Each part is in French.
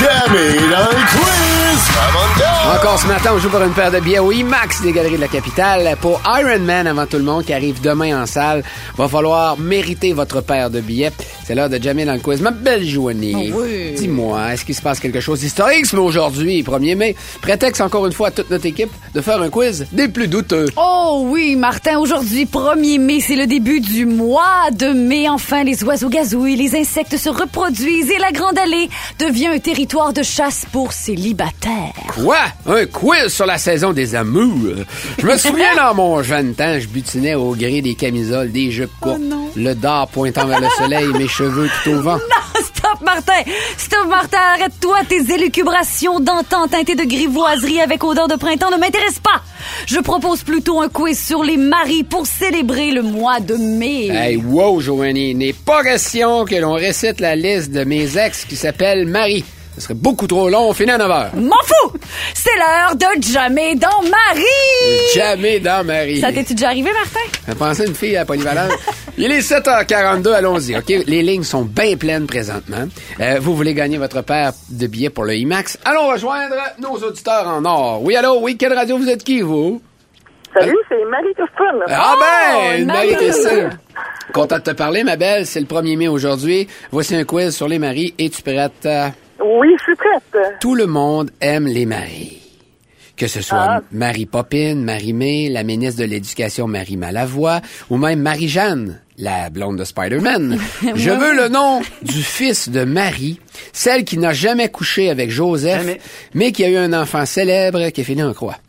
Jamais dans le quiz! Encore ce matin, on joue pour une paire de billets au IMAX des Galeries de la Capitale pour Iron Man avant tout le monde qui arrive demain en salle. Va falloir mériter votre paire de billets. C'est l'heure de jammer dans le quiz. Ma belle Joanie, oui. Dis-moi, est-ce qu'il se passe quelque chose d'historique ce aujourd'hui, 1er mai? Prétexte encore une fois à toute notre équipe de faire un quiz des plus douteux. Oh oui, Martin, aujourd'hui, 1er mai, c'est le début du mois de mai. Enfin, les oiseaux gazouillent, les insectes se reproduisent et la Grande Allée devient un territoire de chasse pour célibataires. Quoi? Un quiz sur la saison des amours? Je me souviens, dans mon jeune temps, je butinais au gré des camisoles, des jupes courtes, le dard pointant vers le soleil, mes cheveux tout au vent. Non, stop, Martin! Stop, Martin! Arrête-toi! Tes élucubrations d'antan teintées de grivoiserie avec odeur de printemps ne m'intéressent pas! Je propose plutôt un quiz sur les maris pour célébrer le mois de mai. Hey, wow, Joanie, n'est pas question que l'on récite la liste de mes ex qui s'appellent Marie. Ce serait beaucoup trop long, on finit à 9h. M'en fous! C'est l'heure de Jamais dans Marie! Jamais dans Marie. Ça t'es-tu déjà arrivé, Martin? J'ai pensé à une fille à Polyvalente. Il est 7h42, allons-y, OK? Les lignes sont bien pleines présentement. Vous voulez gagner votre paire de billets pour le IMAX? Allons rejoindre nos auditeurs en or. Oui, allô? Oui, quelle radio vous êtes qui, vous? Salut, c'est Marie-Christine. Ah ben, Marie! Marie-Christine. Content de te parler, ma belle. C'est le 1er mai aujourd'hui. Voici un quiz sur les maris. Es-tu prête? Oui, je suis prête. Tout le monde aime les maris. Que ce soit Marie Popine, Marie-Mé, la ministre de l'Éducation Marie Malavoie, ou même Marie-Jeanne, la blonde de Spider-Man. Je veux le nom du fils de Marie, celle qui n'a jamais couché avec Joseph, mais qui a eu un enfant célèbre qui est fini en croix.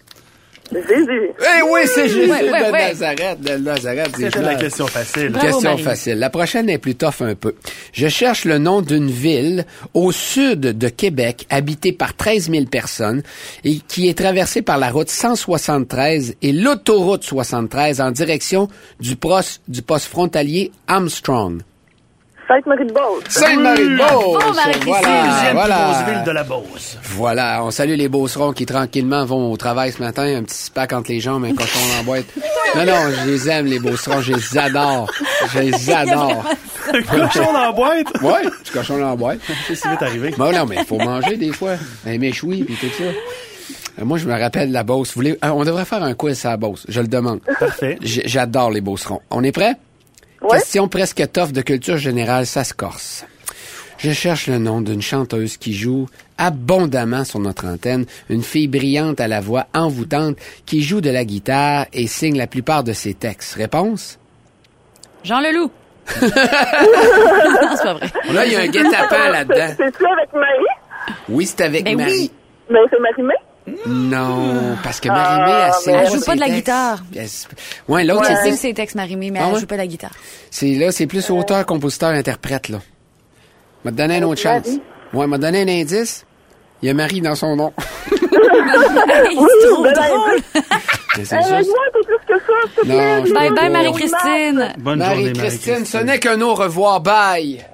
Jésus. Eh oui, c'est Jésus ouais. de Nazareth. C'était la question facile. Bravo, Question Marie. facile. La prochaine est plus tough un peu. Je cherche le nom d'une ville au sud de Québec, habitée par 13 000 personnes et qui est traversée par la route 173 et l'autoroute 73 en direction du poste frontalier Armstrong. Sainte-Marie-de-Beauce. Sainte-Marie-de-Beauce! Bravo, Marie-Christine. Deuxième plus voilà. grosse ville de la Beauce. Voilà, on salue les Beaucerons qui tranquillement vont au travail ce matin, un petit spack entre les jambes, un cochon dans la boîte. Non, je les aime, les Beaucerons, je les adore. Je les adore. Un cochon dans la boîte. Ouais, petit cochon dans la boîte. C'est si vite arrivé. Bon, non, mais il faut manger des fois. Un méchoui puis tout ça. Moi, je me rappelle de la Beauce. On devrait faire un quiz à la Beauce, je le demande. Parfait. J'adore les Beaucerons. On est prêt? Ouais. Question presque tough de culture générale, ça se corse. Je cherche le nom d'une chanteuse qui joue abondamment sur notre antenne, une fille brillante à la voix envoûtante qui joue de la guitare et signe la plupart de ses textes. Réponse? Jean Leloup. Non, c'est pas vrai. Là, il y a un guet-apens là-dedans. C'est-tu avec Marie? Oui, c'est avec Ben Marie. oui. Ben, c'est Marie-Mé. Non, parce que Marie-Mé, Elle joue pas de la guitare. Ouais, l'autre, Je sais c'est... que c'est les textes Marie-Mé, mais Ah elle ouais? joue pas de la guitare. C'est plus auteur, compositeur, interprète, là. M'a donné une autre chance. Marie. Ouais, m'a donné un indice. Il y a Marie dans son nom. Hey, c'est trop ben, drôle. Mais c'est Aide-moi juste... un peu plus que ça, s'il te Non, plaît. je Bye peux bye, pas. Marie-Christine. Bonne journée, Marie-Christine, ce n'est qu'un au revoir. Bye.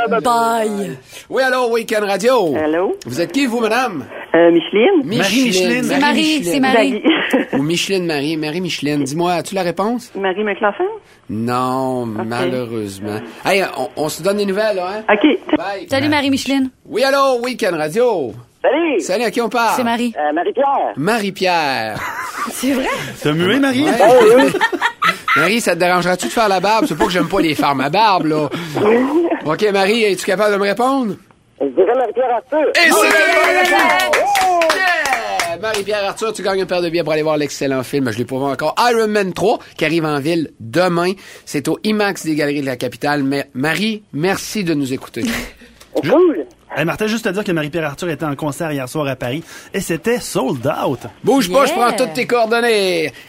Bye. Oui, allô, Week-end Radio. Allô? Vous êtes qui, vous, madame? Micheline? Marie-Micheline. C'est Marie, c'est Marie. Ou Micheline Marie. Marie-Micheline. Dis-moi, as-tu la réponse? Marie McLaughlin? Non, malheureusement. Hey, on se donne des nouvelles, là, hein? OK. Bye. Salut Marie-Micheline. Oui, allô, Week-end Radio. Salut. Salut, à qui on parle? C'est Marie. Marie-Pierre. Marie-Pierre. C'est vrai? T'as mué, Marie? Ouais. Marie, ça te dérangera-tu de faire la barbe? C'est pas que j'aime pas les faire ma barbe, là. OK, Marie, es-tu capable de me répondre? Je dirais Marie-Pierre Arthur. Et c'est la réponse! Yeah! Marie-Pierre Arthur, tu gagnes une paire de billets pour aller voir l'excellent film. Je l'ai prouvé encore. Iron Man 3, qui arrive en ville demain. C'est au IMAX des Galeries de la Capitale. Mais Marie, merci de nous écouter. Cool. Hey, Martin, juste te dire que Marie-Pierre Arthur était en concert hier soir à Paris et c'était sold out. Bouge pas, je Yeah. prends toutes tes coordonnées.